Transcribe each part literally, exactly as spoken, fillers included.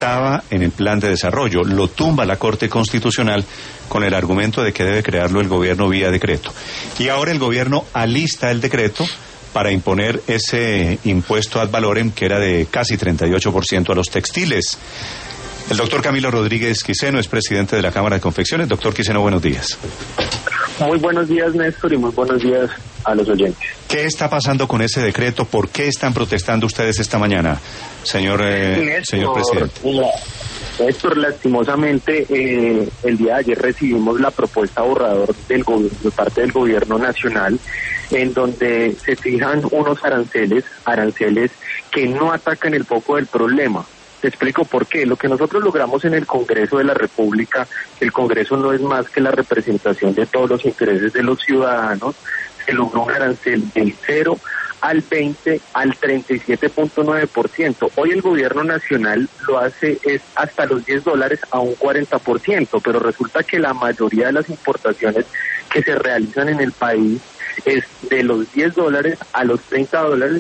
estaba en el plan de desarrollo. Lo tumba la Corte Constitucional con el argumento de que debe crearlo el gobierno vía decreto. Y ahora el gobierno alista el decreto para imponer ese impuesto ad valorem que era de casi treinta y ocho por ciento a los textiles. El doctor Camilo Rodríguez Quiseno es presidente de la Cámara de Confecciones. Doctor Quiseno, buenos días. Muy buenos días, Néstor, y muy buenos días a los oyentes. ¿Qué está pasando con ese decreto? ¿Por qué están protestando ustedes esta mañana, señor, eh, Néstor, señor presidente? Néstor, lastimosamente, eh, el día de ayer recibimos la propuesta borrador del gobierno, de parte del gobierno nacional, en donde se fijan unos aranceles, aranceles que no atacan el foco del problema. Te explico por qué. Lo que nosotros logramos en el Congreso de la República, el Congreso no es más que la representación de todos los intereses de los ciudadanos, se logró un arancel del cero al veinte al treinta y siete punto nueve por ciento. Hoy el gobierno nacional lo hace es hasta los diez dólares a un cuarenta por ciento, pero resulta que la mayoría de las importaciones que se realizan en el país es de los diez dólares a los treinta dólares.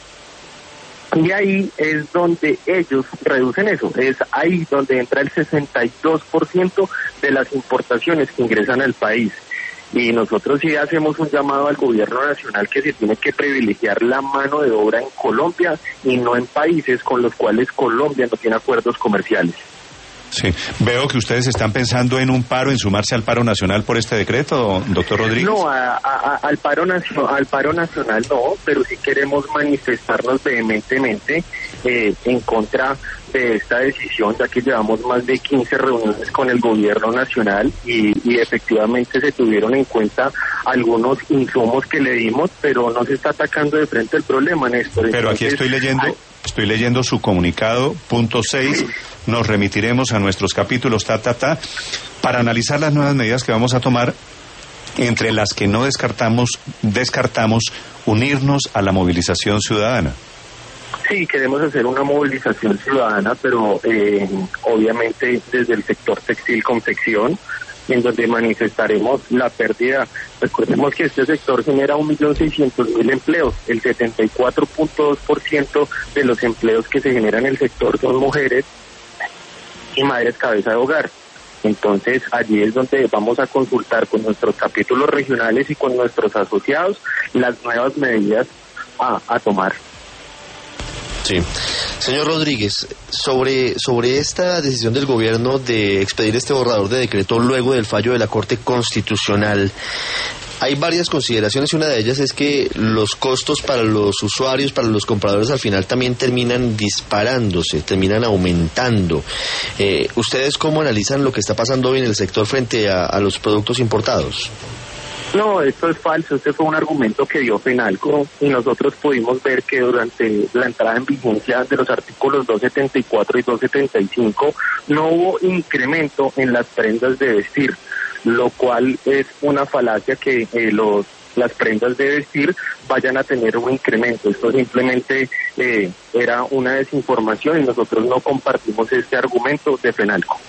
Y ahí es donde ellos reducen eso, es ahí donde entra el sesenta y dos por ciento de las importaciones que ingresan al país. Y nosotros sí hacemos un llamado al gobierno nacional que se tiene que privilegiar la mano de obra en Colombia y no en países con los cuales Colombia no tiene acuerdos comerciales. Sí, veo que ustedes están pensando en un paro, en sumarse al paro nacional por este decreto, doctor Rodríguez. No, a, a, al paro nacional, al paro nacional no, pero sí queremos manifestarnos vehementemente eh, en contra de esta decisión, ya que llevamos más de quince reuniones con el gobierno nacional y, y efectivamente se tuvieron en cuenta algunos insumos que le dimos, pero no se está atacando de frente el problema, Néstor. Pero aquí estoy leyendo, hay... estoy leyendo su comunicado, punto seis, nos remitiremos a nuestros capítulos, ta, ta, ta, para analizar las nuevas medidas que vamos a tomar, entre las que no descartamos, descartamos unirnos a la movilización ciudadana. Sí, queremos hacer una movilización ciudadana, pero eh, obviamente desde el sector textil confección, en donde manifestaremos la pérdida. Recordemos que este sector genera un millón seiscientos mil empleos, el setenta y cuatro punto dos por ciento de los empleos que se generan en el sector son mujeres y madres cabeza de hogar. Entonces allí es donde vamos a consultar con nuestros capítulos regionales y con nuestros asociados las nuevas medidas a, a tomar. Sí. Señor Rodríguez, sobre, sobre esta decisión del gobierno de expedir este borrador de decreto luego del fallo de la Corte Constitucional, hay varias consideraciones y una de ellas es que los costos para los usuarios, para los compradores al final también terminan disparándose, terminan aumentando. Eh, ¿Ustedes cómo analizan lo que está pasando hoy en el sector frente a, a los productos importados? No, esto es falso, este fue un argumento que dio Fenalco y nosotros pudimos ver que durante la entrada en vigencia de los artículos doscientos setenta y cuatro y doscientos setenta y cinco no hubo incremento en las prendas de vestir, lo cual es una falacia que eh, los las prendas de vestir vayan a tener un incremento. Esto simplemente eh, era una desinformación y nosotros no compartimos este argumento de Fenalco.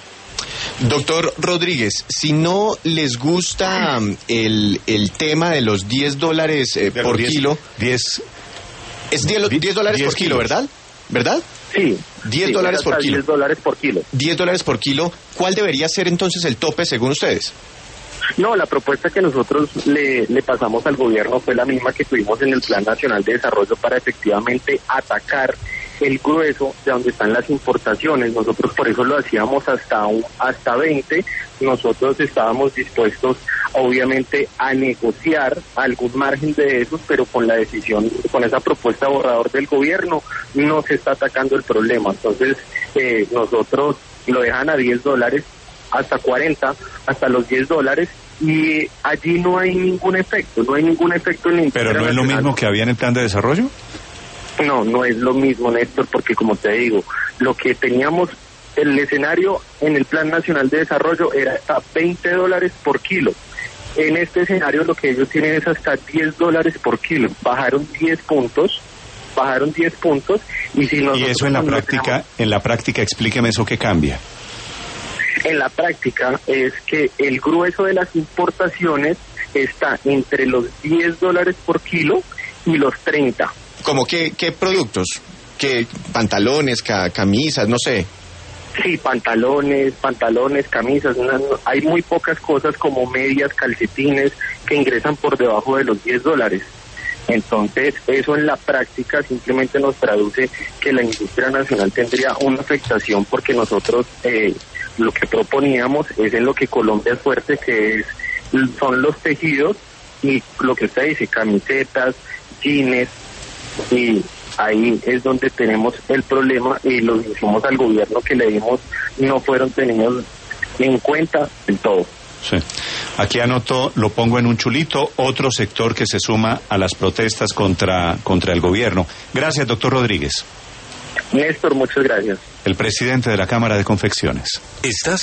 Doctor Rodríguez, si no les gusta el, el tema de los diez dólares eh, por diez, kilo... diez, es diez dólares por kilo, ¿verdad? ¿Verdad? Sí. diez sí, dólares por kilo. diez dólares por kilo. diez dólares por kilo. ¿Cuál debería ser entonces el tope según ustedes? No, la propuesta que nosotros le, le pasamos al gobierno fue la misma que tuvimos en el Plan Nacional de Desarrollo para efectivamente atacar el grueso de donde están las importaciones. Nosotros por eso lo hacíamos hasta un, hasta veinte. Nosotros estábamos dispuestos obviamente a negociar algún margen de esos, pero con la decisión, con esa propuesta borrador del gobierno no se está atacando el problema. Entonces eh, nosotros lo dejan a diez dólares, hasta cuarenta, hasta los diez dólares, y allí no hay ningún efecto, no hay ningún efecto en la industria. ¿Pero no es lo mismo que había en el plan de desarrollo? No, no es lo mismo, Néstor, porque como te digo, lo que teníamos, el escenario en el Plan Nacional de Desarrollo era hasta veinte dólares por kilo. En este escenario lo que ellos tienen es hasta diez dólares por kilo. Bajaron diez puntos, bajaron diez puntos, y si nosotros... Y eso en la práctica, tenemos... en la práctica, explíqueme eso que cambia. En la práctica es que el grueso de las importaciones está entre los diez dólares por kilo y los treinta. ¿Cómo qué, qué productos? ¿Qué? Pantalones, ca camisas, no sé. Sí, pantalones, pantalones, camisas, no, no, hay muy pocas cosas como medias, calcetines que ingresan por debajo de los diez dólares. Entonces, eso en la práctica simplemente nos traduce que la industria nacional tendría una afectación porque nosotros eh, lo que proponíamos es en lo que Colombia es fuerte, que es son los tejidos y lo que usted dice, camisetas, jeans, y ahí es donde tenemos el problema y los insumos al gobierno que le dimos no fueron tenidos en cuenta en todo. Sí. Aquí anoto, lo pongo en un chulito, otro sector que se suma a las protestas contra, contra el gobierno. Gracias, doctor Rodríguez. Néstor, muchas gracias. El presidente de la Cámara de Confecciones. ¿Estás